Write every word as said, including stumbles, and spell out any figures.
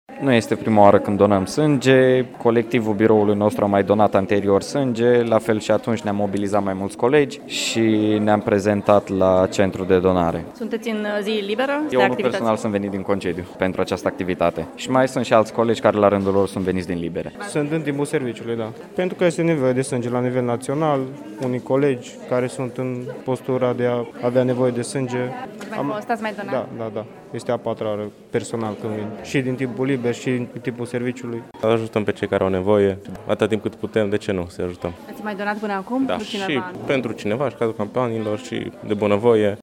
Nu este prima oară când donăm sânge, colectivul biroului nostru a mai donat anterior sânge, la fel și atunci ne-am mobilizat mai mulți colegi și ne-am prezentat la centru de donare. Sunteți în zi liberă? Eu unul personal sunt venit din concediu pentru această activitate și mai sunt și alți colegi care la rândul lor sunt veniți din libere. Sunt în timpul serviciului, da. Pentru că este nevoie de sânge la nivel național, unii colegi care sunt în postura de a avea nevoie de sânge. Am fost, mai donat? Da, da, da. Este a patra oară personal când vin. Și din timpul liber și din timpul serviciului. Ajutăm pe cei care au nevoie, atâta timp cât putem, de ce nu să ajutăm? Ați mai donat până acum? Da, Cu cineva? și pentru cineva, și cazul campaniilor și de bunăvoie.